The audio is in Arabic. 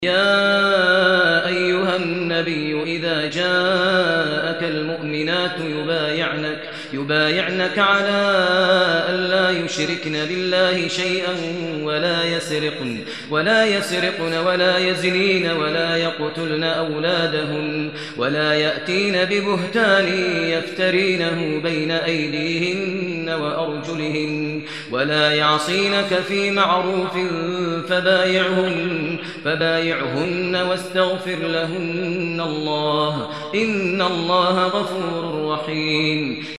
يا أيها النبي إذا جاءك المؤمنات يبايعنك على ألا يشركن بالله شيئا ولا يسرقن ولا يزنين ولا يقتلن أولادهن ولا يأتين ببهتان يفترينه بين أيديهن وأرجلهن ولا يعصينك في معروف فبايعهن واستغفر لهن الله إن الله غفور رحيم.